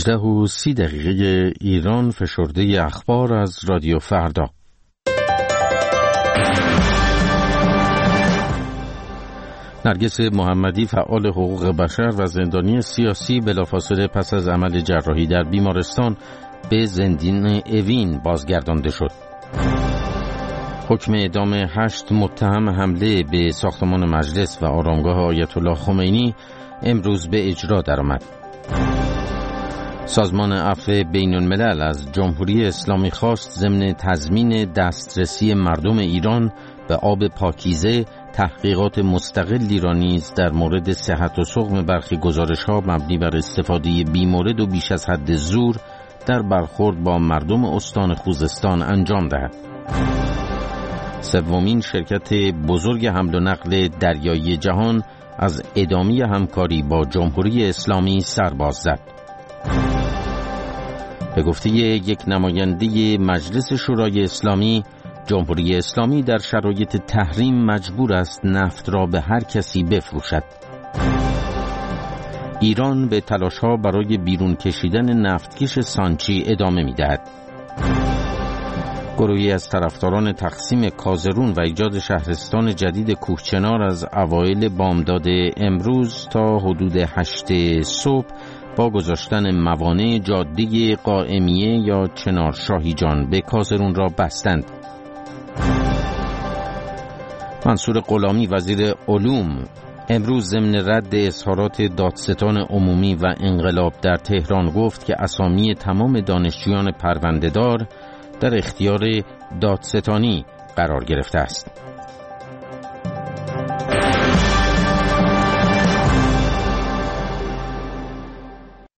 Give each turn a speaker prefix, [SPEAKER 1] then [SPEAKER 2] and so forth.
[SPEAKER 1] 18:30 ایران، فشرده اخبار از رادیو فردا. نرگس محمدی، فعال حقوق بشر و زندانی سیاسی، بلافاصله پس از عمل جراحی در بیمارستان به زندان اوین بازگردانده شد. حکم اعدام 8 متهم حمله به ساختمان مجلس و آرامگاه آیت الله خمینی امروز به اجرا درآمد. سازمان عفو بین الملل از جمهوری اسلامی خواست ضمن تضمین دسترسی مردم ایران به آب پاکیزه تحقیقات مستقلی را نیز در مورد صحت و سقم برخی گزارش‌ها مبنی بر استفاده بیمورد و بیش از حد زور در برخورد با مردم استان خوزستان انجام دهد. سومین شرکت بزرگ حمل و نقل دریایی جهان از ادامه همکاری با جمهوری اسلامی سر باز زد. به گفته یک نماینده مجلس شورای اسلامی، جمهوری اسلامی در شرایط تحریم مجبور است نفت را به هر کسی بفروشد. ایران به تلاش‌ها برای بیرون کشیدن نفتکش سانچی ادامه می‌دهد. گروهی از طرفداران تقسیم کازرون و ایجاد شهرستان جدید کوهچنار از اوایل بامداد امروز تا حدود 8 صبح با گذاشتن موانع جاده قائمیه یا چنار شاهیجان به کازرون را بستند. منصور غلامی، وزیر علوم، امروز ضمن رد اظهارات دادستان عمومی و انقلاب در تهران گفت که اسامی تمام دانشجویان پرونده‌دار در اختیار دادستانی قرار گرفته است.